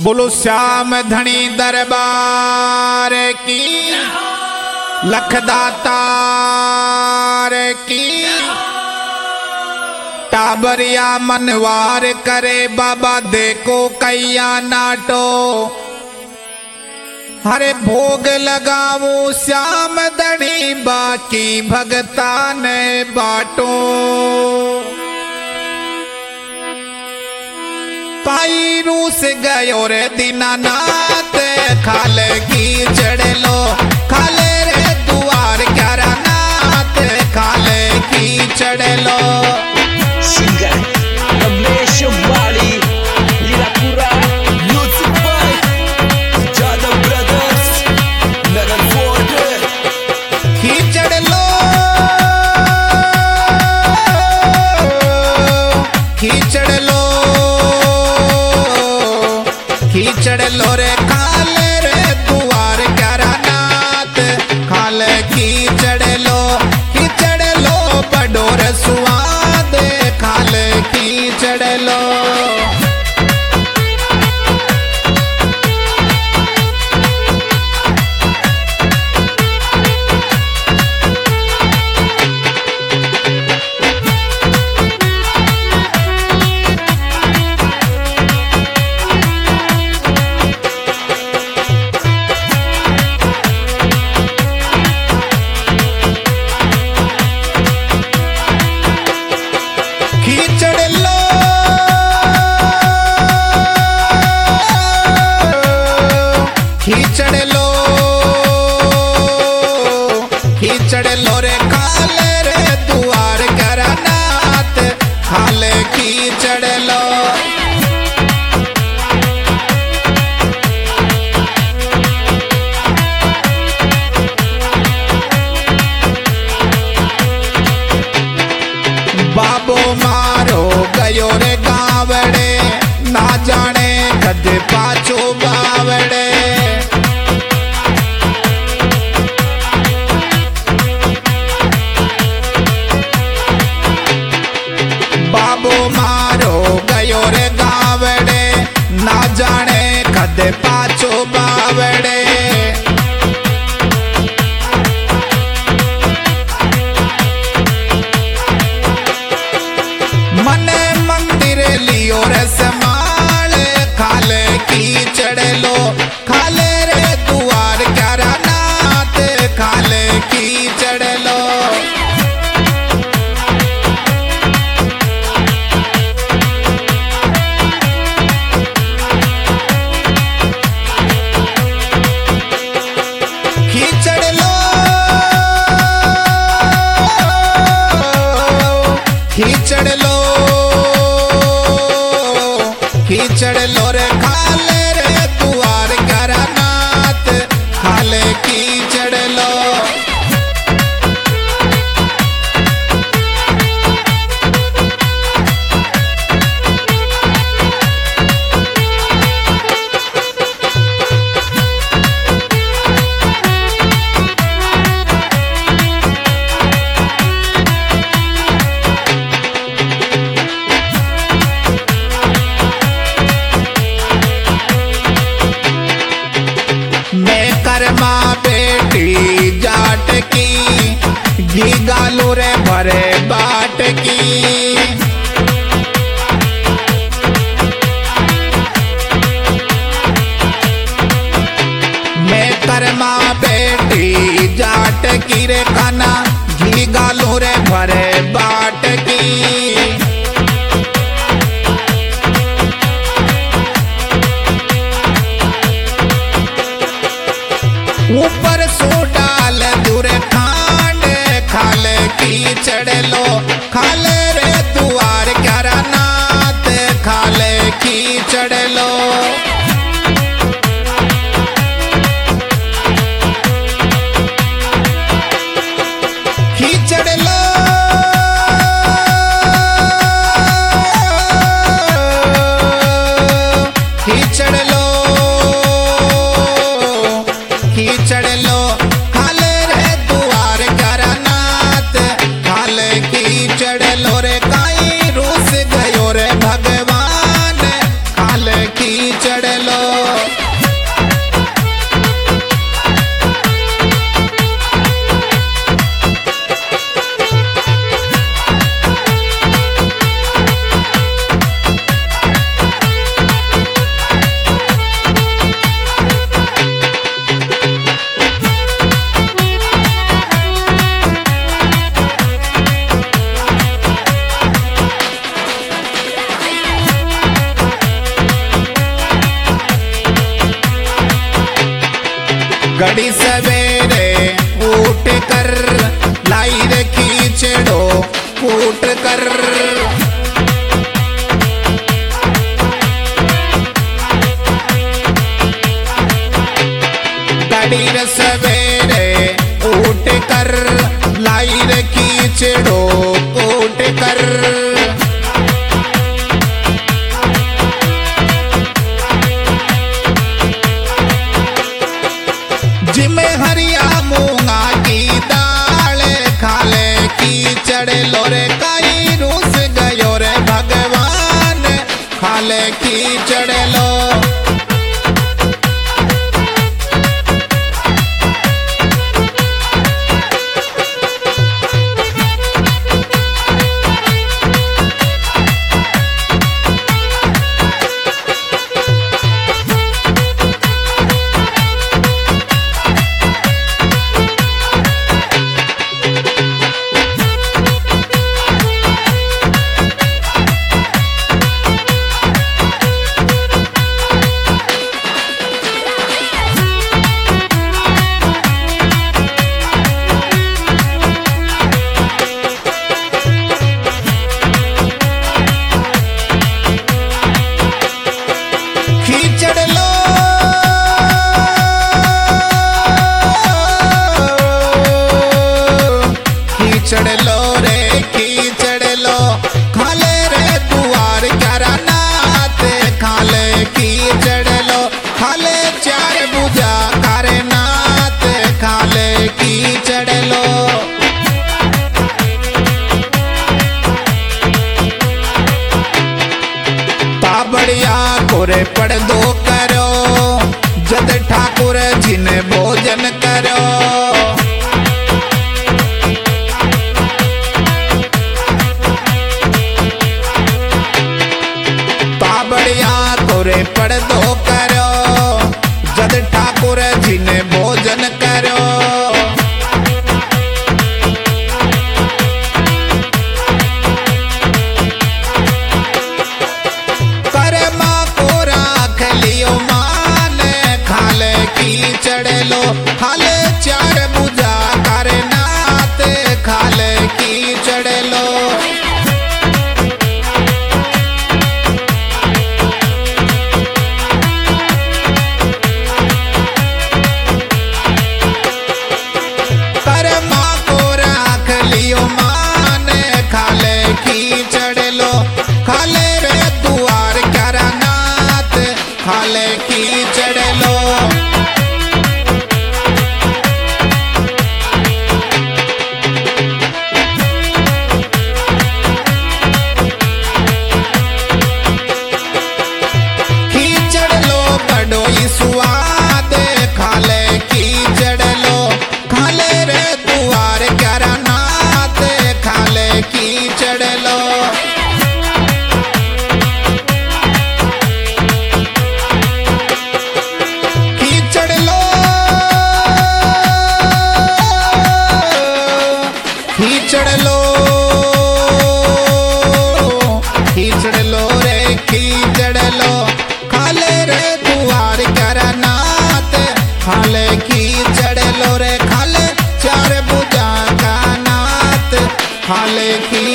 बोलो श्याम धनी दरबार की, लखदातार की। टाबरिया मनवार करे बाबा देखो कैया नाटो, हरे भोग लगावो श्याम धनी बाकी भगता ने बाटो। पाई रूस गयो रे दीनानाथ, खाले की चढ़ लो खाले रे दुआर क्यारा नाथ, खाले की चढ़ लो। Singer Ramesh Wali Hirapura Music by Jadhav Brothers Nagar Fort। Khichar लो खींचड़ लो खींचड़ लो रे खाले रे दुआर क्यारा नाथ, खाले खींचड़ लो बडोर सुआद, खाले खींचड़ लो। खींचड़ लो खींचड़ लो रे खाले रे दुआर क्यारा नाथ, खाले खींचड़ लो। बाबो मारो गयो रे गावड़े, ना जाने कद पाछो बावड़े। बाबो मारो गयो रे गावड़े, ना जाने कद पाछो बावड़े। मने मंदिर लियो रे समाल, खाले खींचड़ लो खाले रे दुआर क्यारा नाथ, खाले खींचड़ लो। खींचड़ लो खींचड़ लो खींचड़ लो रे खाले रे दुआर क्यारा नाथ, खाले खींचड़ लो। मैं कर्मा बेटी जाट की, घी गालू रे भरे बाट की। मैं कर्मा बेटी जाट की रे खाना, घी गालू रे भरे बाट की। ऊपर सो डाल दूर खांड, खाले खींचड़ लो खाले रे कीचड़ लो। घड़ी सवेरे उठ कर लाई रे कीचड़ो फूट कर। घड़ी रे सवेरे उठ कर लाई रे कीचड़ो फूट कर। जिमे हरिया मूंगा की दाल खाले कीचड़ लो रे। काई रूस गयो रे भगवान खाले कीचड़ लो। कीचड़ लो रे कीचड़ लो खाले रे दुआर क्यारा नाथ खाले कीचड़ लो। खाले चार बुझा करे नाथ खाले कीचड़ लो। ताबड़िया कोरे पड़ दो करो जद ठाकुर जी ने भोजन करो। कोरे पड़ दो करो जद ठाकुर जी ने भोजन करो। करे माँ को राख लियो मान खाले कीचड़ लो। खाले चार बुझा करे नाथ खाले कीचड़ लो। कीचड़ लो खाले रे दुआर क्यारा नाथ खाले कीचड़ लो। कीचड़ लो बड़ो ही स्वाद खाले कीचड़ लो। खाले रे दुआर क्यारा नाथ खाले कीचड़ लो। कीचड़ लो कीचड़ लो कीचड़ लो रे कीचड़ लो। खाले रे दुआर क्यारा नाथ खाले कीचड़ लो रे। खाले चार बुझा का नाथ खाले की